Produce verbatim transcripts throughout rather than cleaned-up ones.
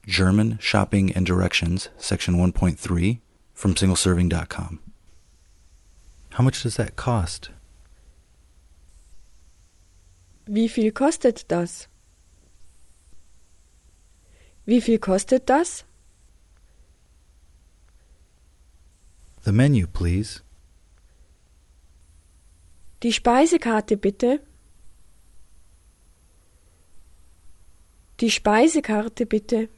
German Shopping and Directions, Section one point three, from single serving dot com. How much does that cost? Wie viel kostet das? Wie viel kostet das? The menu, please. Die Speisekarte bitte. Die Speisekarte bitte.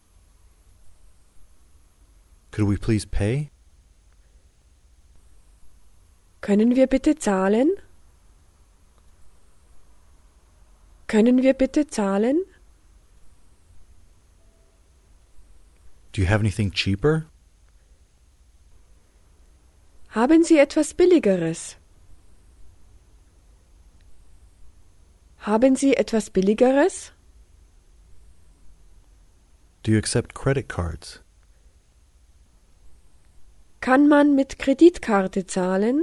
Could we please pay? Können wir bitte zahlen? Können wir bitte zahlen? Do you have anything cheaper? Haben Sie etwas Billigeres? Haben Sie etwas Billigeres? Do you accept credit cards? Kann man mit Kreditkarte zahlen?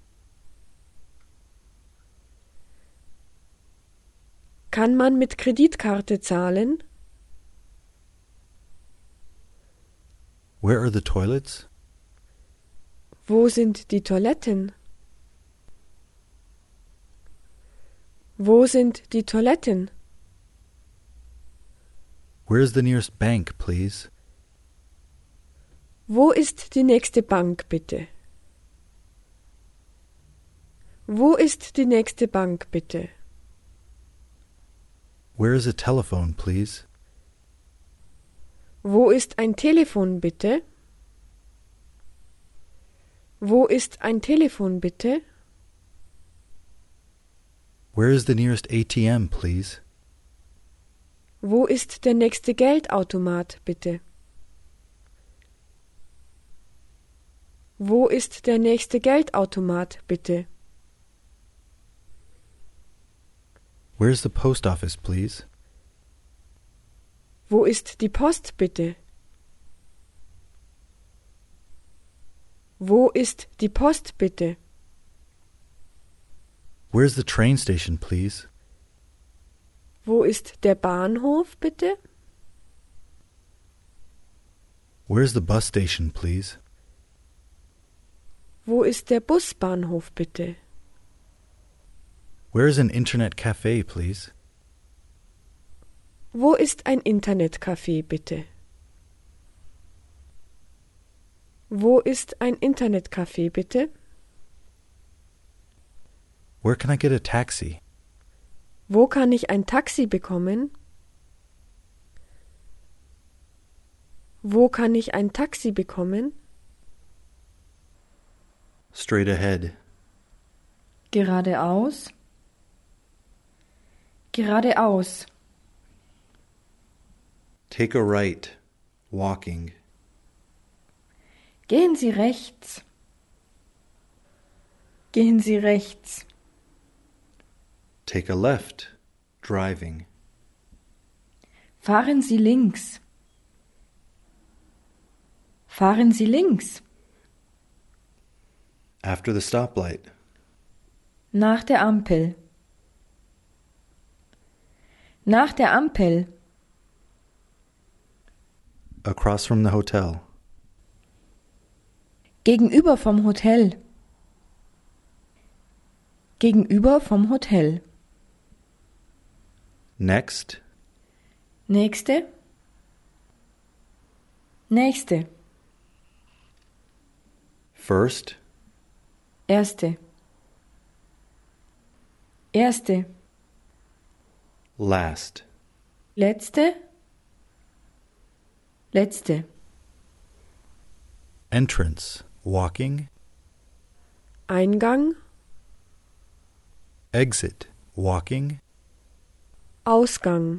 Kann man mit Kreditkarte zahlen? Where are the toilets? Wo sind die Toiletten? Wo sind die Toiletten? Where is the nearest bank, please? Wo ist die nächste Bank, bitte? Wo ist die nächste Bank, bitte? Where is a telephone, please? Wo ist ein Telefon, bitte? Wo ist ein Telefon, bitte? Where is the nearest A T M, please? Wo ist der nächste Geldautomat, bitte? Wo ist der nächste Geldautomat, bitte? Where is the post office, please? Wo ist die Post, bitte? Wo ist die Post, bitte? Where is the train station, please? Wo ist der Bahnhof, bitte? Where is the bus station, please? Wo ist der Busbahnhof, bitte? Where is an internet cafe, please? Wo ist ein Internetcafé, bitte? Wo ist ein Internetcafé, bitte? Where can I get a taxi? Wo kann ich ein Taxi bekommen? Wo kann ich ein Taxi bekommen? Straight ahead. Geradeaus. Geradeaus. Take a right. Walking. Gehen Sie rechts. Gehen Sie rechts. Take a left. Driving. Fahren Sie links. Fahren Sie links. After the stoplight. Nach der Ampel. Nach der Ampel. Across from the hotel. Gegenüber vom Hotel. Gegenüber vom Hotel. Next. Nächste. Nächste. First. Erste. Erste. Last. Letzte. Letzte. Entrance. Walking. Eingang, Exit. Walking. Ausgang,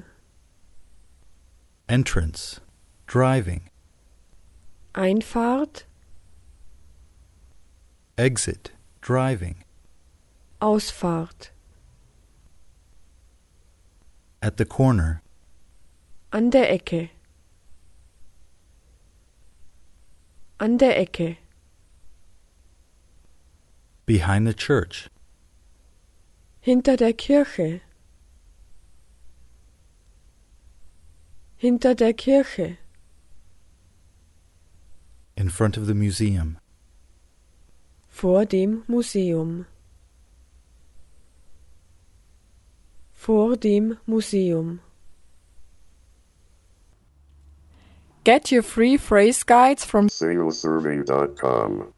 Entrance. Driving. Einfahrt, Exit. Driving. Ausfahrt, At the corner. an der Ecke, an der Ecke, Behind the church. hinter der Kirche, Hinter der Kirche. In front of the museum. Vor dem Museum. Vor dem Museum. Get your free phrase guides from single survey dot com.